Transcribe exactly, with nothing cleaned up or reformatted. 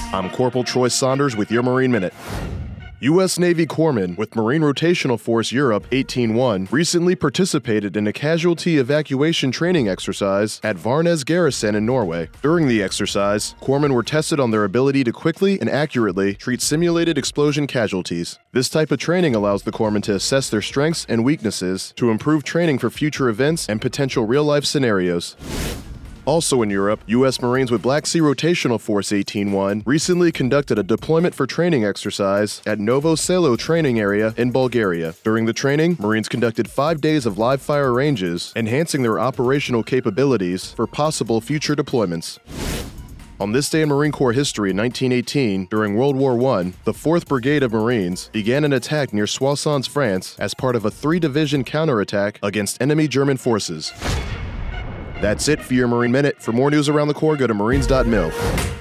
I'm Corporal Troy Saunders with your Marine Minute. U S Navy Corpsmen with Marine Rotational Force Europe eighteen one recently participated in a casualty evacuation training exercise at Varnes Garrison in Norway. During the exercise, corpsmen were tested on their ability to quickly and accurately treat simulated explosion casualties. This type of training allows the corpsmen to assess their strengths and weaknesses to improve training for future events and potential real-life scenarios. Also in Europe, U S Marines with Black Sea Rotational Force eighteen one recently conducted a deployment for training exercise at Novo Selo training area in Bulgaria. During the training, Marines conducted five days of live fire ranges, enhancing their operational capabilities for possible future deployments. On this day in Marine Corps history in nineteen eighteen, during World War One, the fourth Brigade of Marines began an attack near Soissons, France, as part of a three-division counterattack against enemy German forces. That's it for your Marine Minute. For more news around the Corps, go to marines dot mil.